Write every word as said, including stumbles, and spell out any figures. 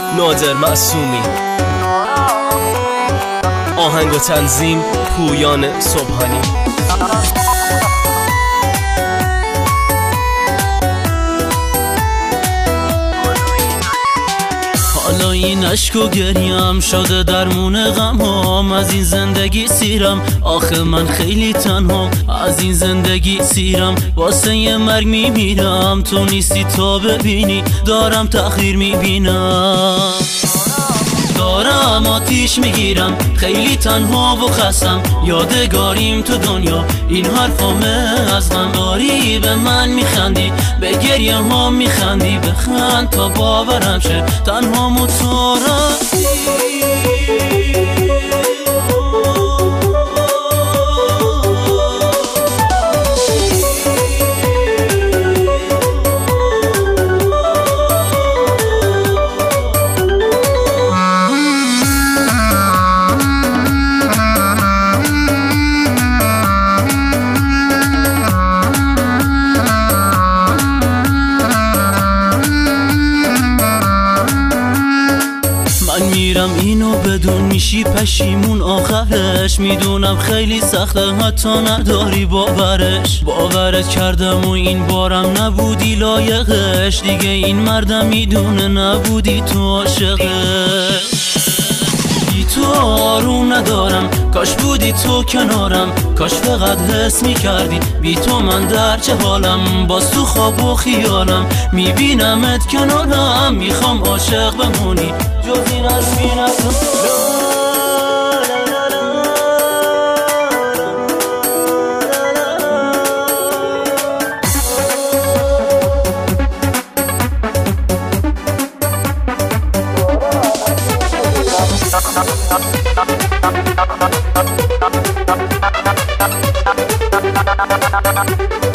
نادر معصومی. آهنگ و تنظیم پویان صبحانی. حالا این عشق و گریم شده درمون غمام، از این زندگی سیرم آخه من خیلی تنهام، از این زندگی سیرم واسه یه مرگ میمیرم، تو نیستی تا ببینی دارم تأخیر میبینم، دارم آتیش میگیرم خیلی تنها و خستم، یادگاریم تو دنیا این حرفامه از غم، داری به من میخندی به گریه ها میخندی، بخند تا باورم شه تنها متورفی. میرم اینو بدون میشی پشیمون آخرش، میدونم خیلی سخته حتی نداری باورش، باورت کردم و این بارم نبودی لایقش، دیگه این مردم میدونه نبودی تو عاشقش، بی تو آروم ندارم کاش بودی تو کنارم، کاش فقط حس میکردی بی تو من در چه حالم، باز تو خواب و خیالم میبینمت کنارم، میخوام عاشق بمونی جز این حرفی ندارم. Thank you.